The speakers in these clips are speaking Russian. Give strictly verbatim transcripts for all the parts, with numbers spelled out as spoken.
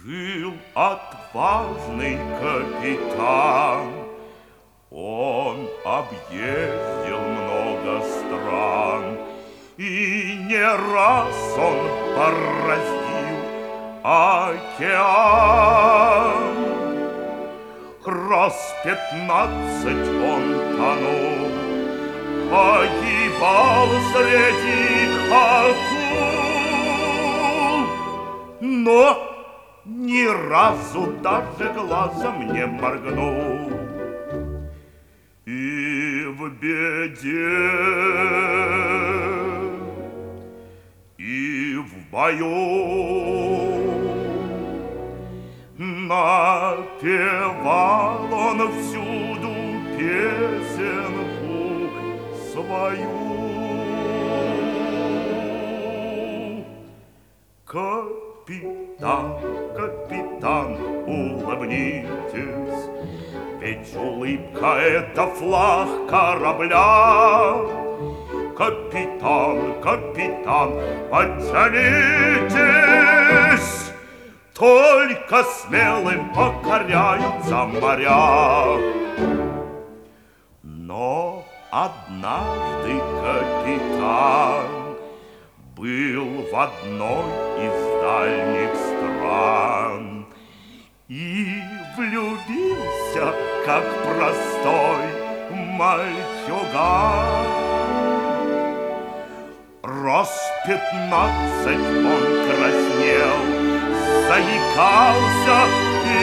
Жил отважный капитан. Он объездил много стран, и не раз он бороздил океан. Раз пятнадцать он тонул, погибал среди акул, но ни разу даже глазом не моргнул. И в беде, и в бою напевал он всюду песенку свою. Капитан, капитан, улыбнитесь, ведь улыбка — это флаг корабля. Капитан, капитан, подтянитесь, только смелым покоряются моря. Но однажды капитан был в одной из дальних стран и влюбился, как простой мальчуган. Раз пятнадцать он краснел, заикался и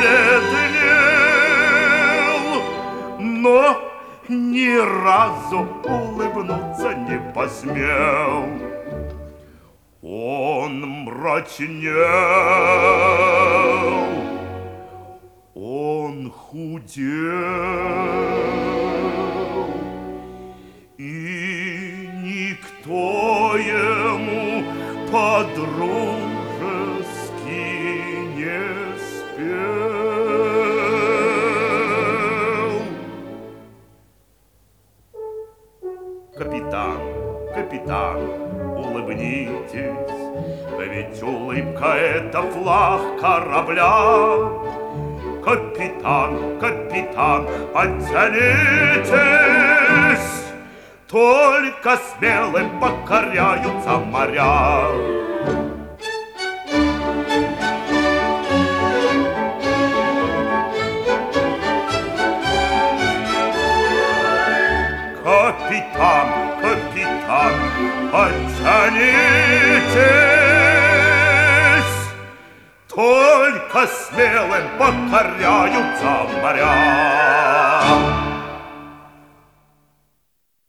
бледнел, но ни разу улыбнуться не посмел. Он мрачнел, он худел, и никто ему по-дружески не спел. Капитан, капитан, улыбнитесь, ведь улыбка — это флаг корабля. Капитан, капитан, подтянитесь, только смелым покоряются моря. Капитан, капитан, подтянитесь, только смелым покоряются моря.